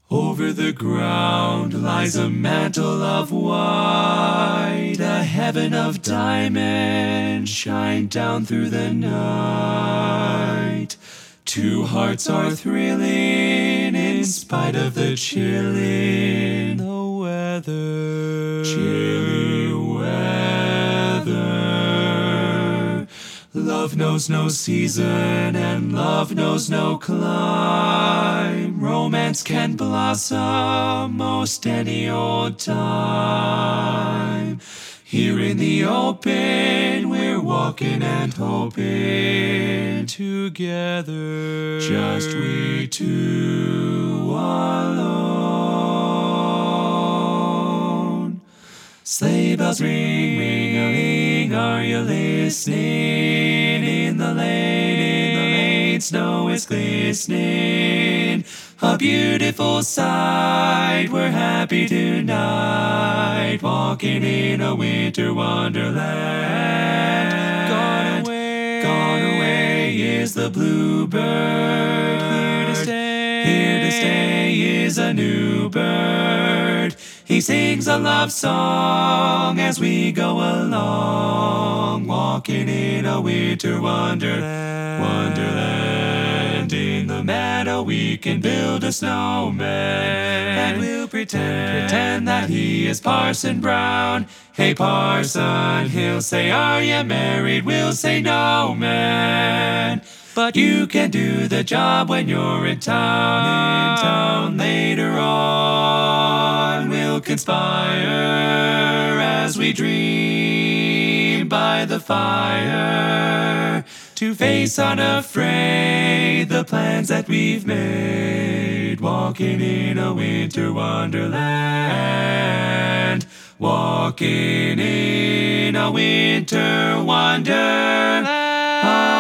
Over the ground lies a mantle of white, a heaven of diamonds shine down through the night. Two hearts are thrilling in spite of the chill in the weather. Chilly weather. Love knows no season and love knows no clime. Romance can blossom most any old time. Here in the open, we're walking and hoping together, just we two alone. Sleigh bells ring, ring-a-ling, are you listening? In the lane, snow is glistening. A beautiful sight, we're happy tonight, walking in a winter wonderland. Gone away is the bluebird. Here to stay is a new bird. He sings a love song as we go along, walking in a winter wonderland. In the meadow we can build a snowman, and we'll pretend that he is Parson Brown. Hey Parson, he'll say, are you married? We'll say, no man. But you can do the job when you're in town. Later on, we'll conspire as we dream by the fire to face unafraid the plans that we've made. Walking in a winter wonderland. Walking in a winter wonderland.